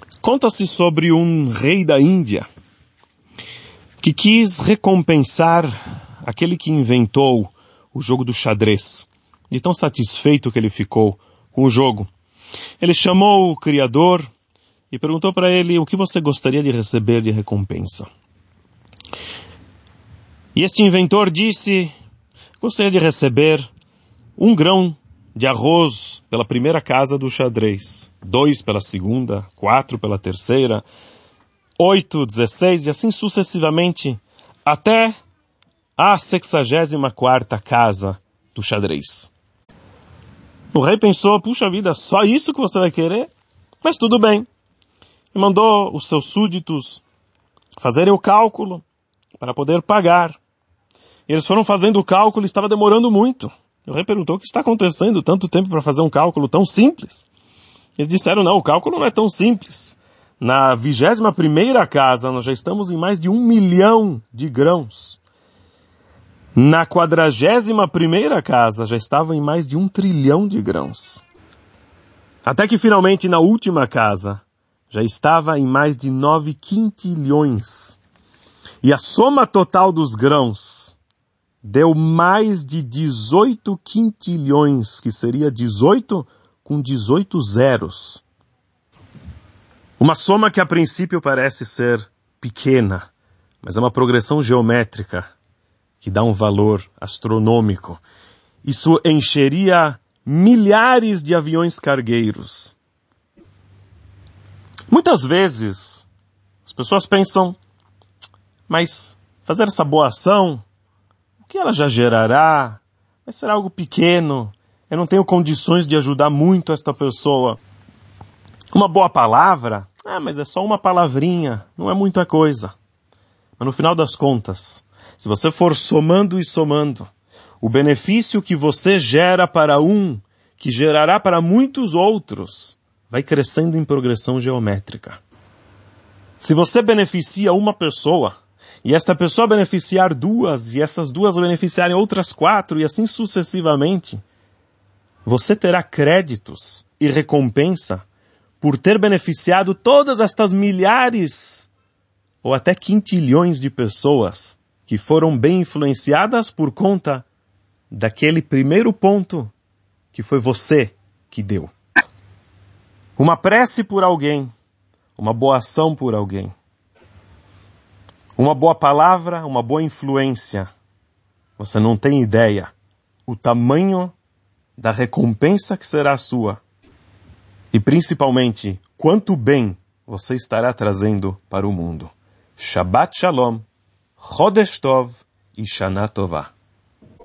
Conta-se sobre um rei da Índia que quis recompensar aquele que inventou o jogo do xadrez. E tão satisfeito que ele ficou com o jogo. Ele chamou o criador e perguntou para ele o que você gostaria de receber de recompensa. E este inventor disse: gostaria de receber 1 grão de arroz pela primeira casa do xadrez, 2 pela segunda, 4 pela terceira, 8, 16 e assim sucessivamente até a 64ª casa do xadrez. O rei pensou: puxa vida, só isso que você vai querer? Mas tudo bem. E mandou os seus súditos fazerem o cálculo para poder pagar. E eles foram fazendo o cálculo e estava demorando muito. O rei perguntou: o que está acontecendo? Tanto tempo para fazer um cálculo tão simples? Eles disseram: não, o cálculo não é tão simples. Na 21ª casa nós já estamos em mais de 1 milhão de grãos. Na 41ª casa já estava em mais de 1 trilhão de grãos. Até que finalmente na última casa já estava em mais de 9 quintilhões. E a soma total dos grãos deu mais de 18 quintilhões, que seria 18 com 18 zeros. Uma soma que a princípio parece ser pequena, mas é uma progressão geométrica que dá um valor astronômico. Isso encheria milhares de aviões cargueiros. Muitas vezes as pessoas pensam: mas fazer essa boa ação, o que ela já gerará? Vai ser algo pequeno. Eu não tenho condições de ajudar muito esta pessoa. Uma boa palavra? Mas é só uma palavrinha. Não é muita coisa. Mas no final das contas, se você for somando e somando, o benefício que você gera para um, que gerará para muitos outros, vai crescendo em progressão geométrica. Se você beneficia uma pessoa, e esta pessoa beneficiar 2, e essas 2 beneficiarem outras 4, e assim sucessivamente, você terá créditos e recompensa por ter beneficiado todas estas milhares ou até quintilhões de pessoas que foram bem influenciadas por conta daquele primeiro ponto que foi você que deu. Uma prece por alguém, uma boa ação por alguém, uma boa palavra, uma boa influência. Você não tem ideia o tamanho da recompensa que será sua. E principalmente, quanto bem você estará trazendo para o mundo. Shabbat Shalom, Chodesh Tov e Shana Tová.